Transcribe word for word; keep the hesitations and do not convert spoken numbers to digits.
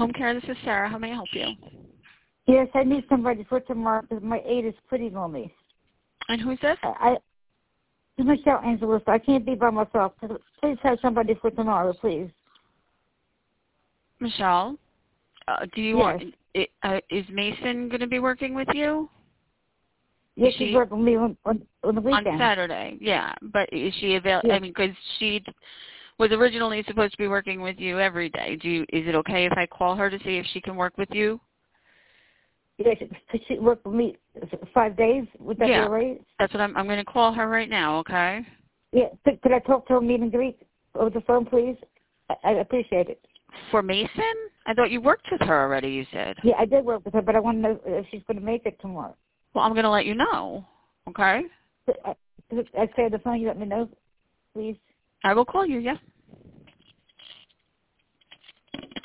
Home care, this is Sarah. How may I help you? Yes, I need somebody for tomorrow because my aide is quitting on me. And who's this? I, I this is Michelle Angelis. I can't be by myself. Please have somebody for tomorrow, please. Michelle, uh, do you Yes. want? It, uh, is Mason going to be working with you? Yes, Is she's she working with me on, on, on the weekend. on Saturday? Yeah, but is she available? Yes. I mean, because she was originally supposed to be working with you every day. Do you? Is it okay if I call her to see if she can work with you? Yes, she, she worked with me five days. Would that Yeah. be all right? That's what I'm. I'm going to call her right now. Okay. Yeah. Could, could I talk to her meet and greet over the phone, please? I, I appreciate it. For Mason? I thought you worked with her already. You said. Yeah, I did work with her, but I want to know if she's going to make it tomorrow. Well, I'm going to let you know. Okay. I, I say on the phone. You let me know, please. I will call you. Yeah.